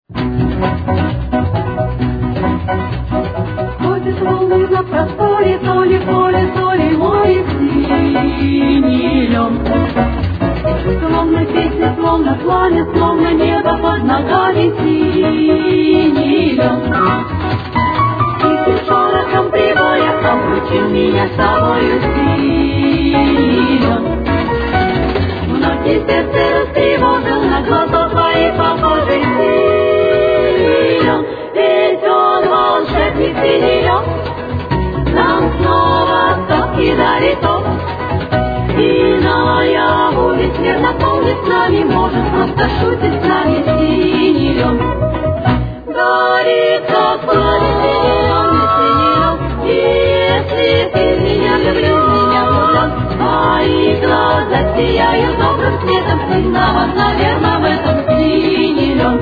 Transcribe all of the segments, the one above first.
Ходят волны на просторе, то ли поле, то ли море, синий лен. Словно песня, словно пламя, словно небо под ногами, синий лен. Тихим шорохом прибоя покрутил меня с собою, синий лен. Многие сердце растревожил, на глаза твои похожий синий лен. Ведь он волшебник синий лен, нам снова сказки дарит он. И наяву весь мир наполнит с нами, может просто шутит с нами синий лен. Горит, как пламя, синий лен, если ты меня влюблен, мои глаза сияют добрым светом, виноват, наверное, в этом синий лен.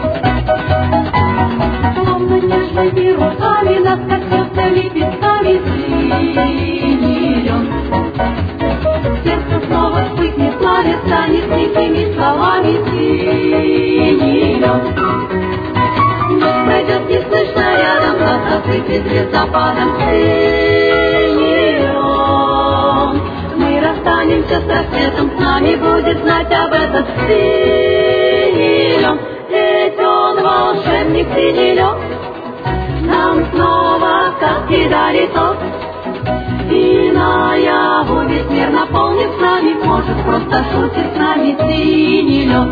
Словно нежными руками нас коснется лепестками синий лен. Сердце снова вспыхнет, пламя станет тихими словами синий лен. Ночь пройдет неслышно рядом, нас осыпет лесопадом синий лен. Мы расстанемся с рассветом, с нами будет знать об этом синий лен. Ведь он волшебник синий лен, нам снова сказки дарит он. И наяву весь мир наполнит с нами, может просто шутит с нами синий лен.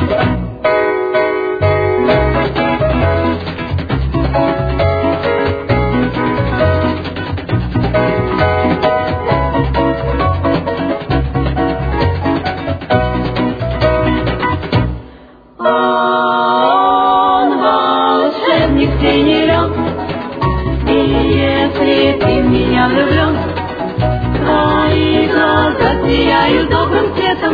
Он волшебник синий лен, и если ты в меня влюблен, твои глаза сияют добрым светом,